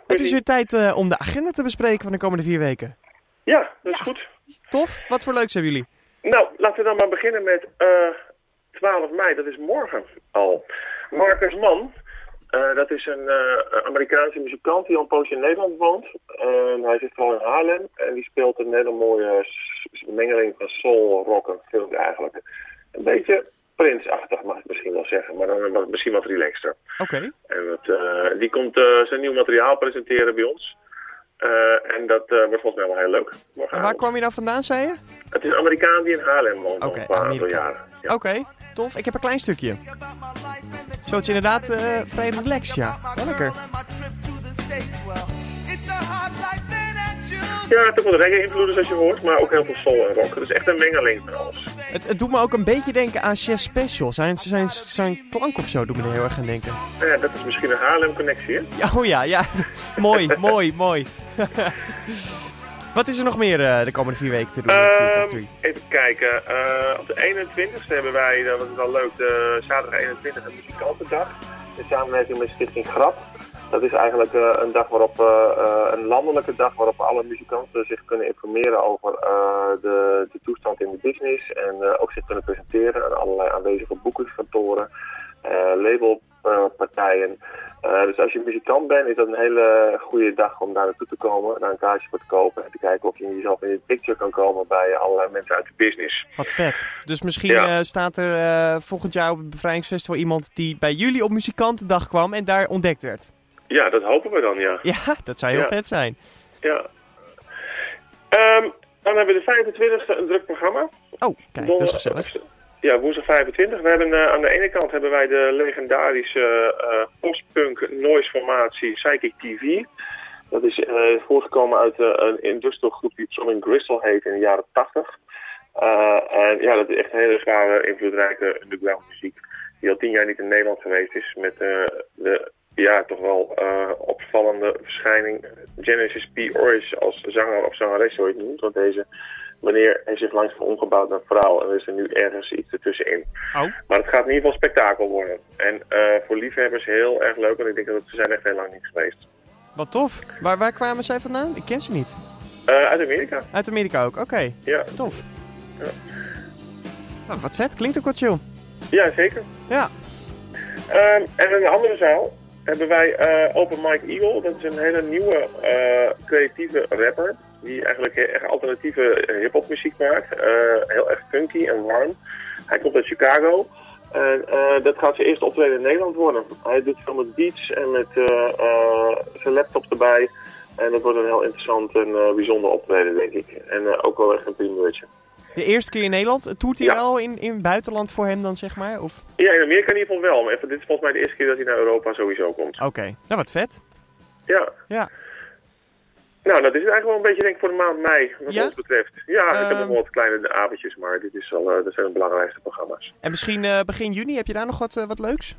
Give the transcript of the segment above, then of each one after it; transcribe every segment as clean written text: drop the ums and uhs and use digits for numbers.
Het is weer tijd om de agenda te bespreken van de komende 4 weken. Ja, dat is goed. Tof. Wat voor leuks hebben jullie? Nou, laten we dan maar beginnen met 12 mei. Dat is morgen al. Marcus Mann, dat is een Amerikaanse muzikant die al een poosje in Nederland woont. Hij zit vooral in Haarlem en die speelt een hele mooie mengeling van soul, rock en funk eigenlijk. Een beetje Prince-achtig mag ik misschien wel zeggen, maar dan misschien wat relaxter. Oké. En die komt zijn nieuw materiaal presenteren bij ons. En dat wordt volgens mij wel heel leuk. En waar kwam je nou vandaan, zei je? Het is een Amerikaan die in Haarlem woont al een paar aantal jaren. Ja. Oké, tof. Ik heb een klein stukje. Zo, het is inderdaad vrij relaxed, ja. Wel lekker. Ja, het heeft wat reggae-invloeden zoals je hoort, maar ook heel veel soul en rock. Het is echt een mengeling van alles. Het doet me ook een beetje denken aan Chef Special. Zijn klank of zo doet me er heel erg aan denken. Ja, dat is misschien een Haarlem-connectie, hè? Ja, oh ja. mooi. Wat is er nog meer de komende 4 weken te doen? Even kijken. Op de 21ste hebben wij, dat is wel leuk, de zaterdag 21 een muzikantendag. In samenwerking met Stichting Grap. Dat is eigenlijk een dag waarop, een landelijke dag waarop alle muzikanten zich kunnen informeren over de toestand in de business. En ook zich kunnen presenteren aan allerlei aanwezige boekingskantoren, labelpartijen. Dus als je muzikant bent, is dat een hele goede dag om daar naartoe te komen, daar een kaartje voor te kopen en te kijken of je jezelf in de picture kan komen bij allerlei mensen uit de business. Wat vet. Dus misschien staat er volgend jaar op het Bevrijdingsfestival iemand die bij jullie op muzikantendag kwam en daar ontdekt werd. Ja, dat hopen we dan, ja. Ja, dat zou heel vet zijn. Ja. Dan hebben we de 25e een druk programma. Oh, kijk, dat is gezellig. Ja, woensdag 25. We hebben aan de ene kant hebben wij de legendarische postpunk noise formatie Psychic TV. Dat is voortgekomen uit een industrial groep die Tromming Gristle heet in de jaren 80. En ja, dat is echt een hele zware, invloedrijke underground muziek. Die al 10 jaar niet in Nederland geweest is met de toch wel opvallende verschijning Genesis P. Orris als zanger of zangeres, zo je het noemt. Want deze meneer heeft zich langzaam omgebouwd naar vrouw en er is er nu ergens iets ertussenin. Oh. Maar het gaat in ieder geval spektakel worden. En voor liefhebbers heel erg leuk, want ik denk dat ze zijn echt heel lang niet geweest. Wat tof. Waar kwamen zij vandaan? Ik ken ze niet. Uit Amerika. Uit Amerika ook, oké. Ja. Tof. Ja. Nou, wat vet. Klinkt ook wat chill. Ja, zeker. Ja. En in de andere zaal hebben wij Open Mike Eagle. Dat is een hele nieuwe creatieve rapper. Die eigenlijk echt alternatieve hip-hop muziek maakt. Heel erg funky en warm. Hij komt uit Chicago. En dat gaat zijn eerste optreden in Nederland worden. Hij doet veel met beats en met zijn laptop erbij. En dat wordt een heel interessant en bijzonder optreden, denk ik. En ook wel echt een primeurtje. De eerste keer in Nederland? Toert hij wel in het buitenland voor hem dan, zeg maar? Of? Ja, in Amerika in ieder geval wel. Maar dit is volgens mij de eerste keer dat hij naar Europa sowieso komt. Oké. Nou, wat vet. Ja. Nou, dat is het eigenlijk wel een beetje, denk ik, voor de maand mei, wat ons betreft. Ja, ik heb nog wel wat kleine avondjes, maar dat zijn de belangrijkste programma's. En misschien begin juni, heb je daar nog wat leuks?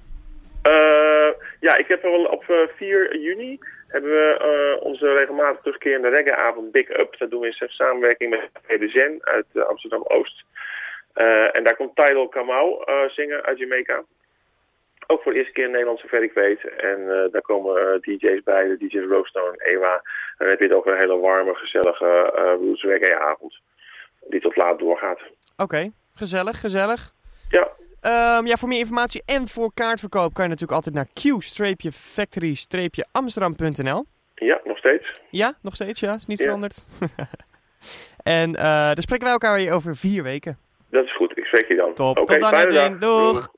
Ja, ik heb wel op 4 juni hebben we onze regelmatig terugkerende reggae-avond Big Up. Dat doen we in samenwerking met de Zen uit Amsterdam-Oost. En daar komt Tidal Kamau zingen uit Jamaica. Ook voor de eerste keer in Nederland, zover ik weet. En daar komen DJ's bij, de DJ's Roadstone en Ewa. En dan heb je het over een hele warme, gezellige blues reggae-avond. Die tot laat doorgaat. Oké, gezellig. Ja. Voor meer informatie en voor kaartverkoop kan je natuurlijk altijd naar q-factory-amsterdam.nl. Ja, nog steeds. Ja, nog steeds, ja. Is niet veranderd. En dan spreken wij elkaar weer over 4 weken. Dat is goed, ik spreek je dan. Top, tot dan Edwin. Doeg!